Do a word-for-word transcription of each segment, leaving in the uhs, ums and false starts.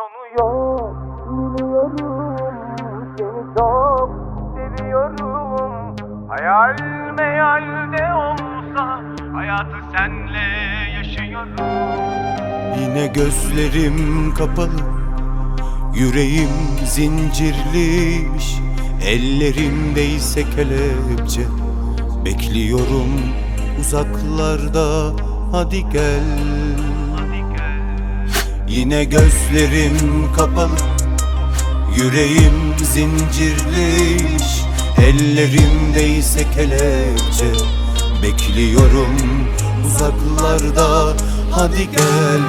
Sonu yok, biliyorum, seni çok seviyorum. Hayal meyalde olsa hayatı senle yaşıyorum. Yine gözlerim kapalı, yüreğim zincirliymiş. Ellerimde ise kelepçe, bekliyorum uzaklarda, hadi gel. Yine gözlerim kapalı, yüreğim zincirliymiş. Ellerimde ise kelepçe, bekliyorum uzaklarda, hadi gel.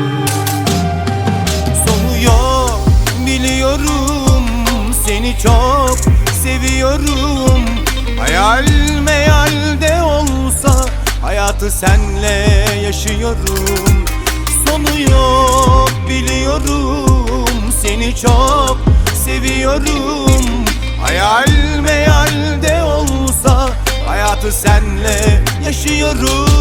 Sonu yok, biliyorum, seni çok seviyorum. Hayal meyalde olsa hayatı senle yaşıyorum. Sonu yok, biliyorum, seni çok seviyorum. Hayal meyalde olsa hayatı senle yaşıyorum.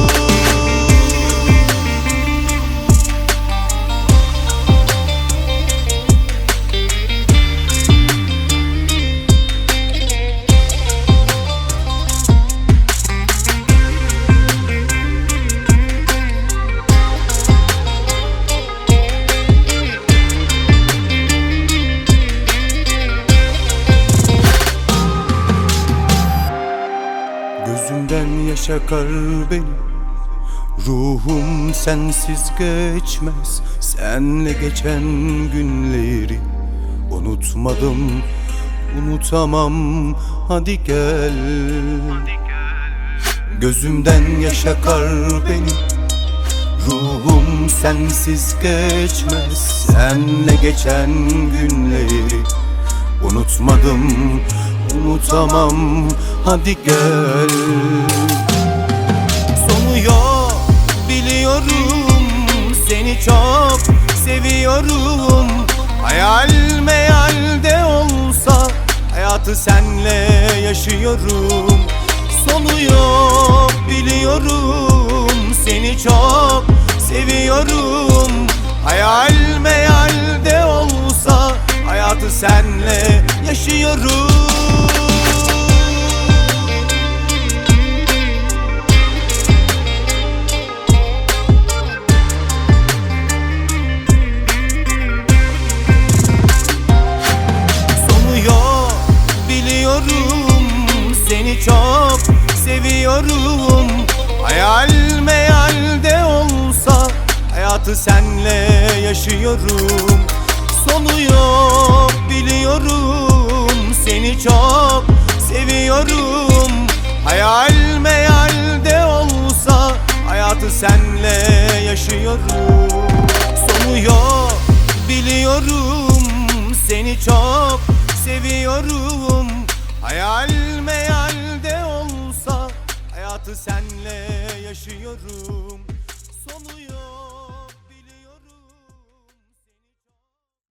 Gözümden yaş akar benim, ruhum sensiz geçmez. Senle geçen günleri unutmadım, unutamam, hadi gel. Gözümden yaş akar benim, ruhum sensiz geçmez. Senle geçen günleri unutmadım, unutamam, hadi gel. Sonu yok, biliyorum, seni çok seviyorum. Hayal meyalde olsa hayatı senle yaşıyorum. Sonu yok, biliyorum, seni çok seviyorum. Hayal meyalde olsa hayatı senle yaşıyorum. Seni çok seviyorum. Hayal meyalde olsa hayatı senle yaşıyorum. Sonu yok, biliyorum, seni çok seviyorum. Hayal meyalde olsa hayatı senle yaşıyorum. Sonu yok, biliyorum, seni çok seviyorum. Hayal meyalde olsa hayatı senle yaşıyorum.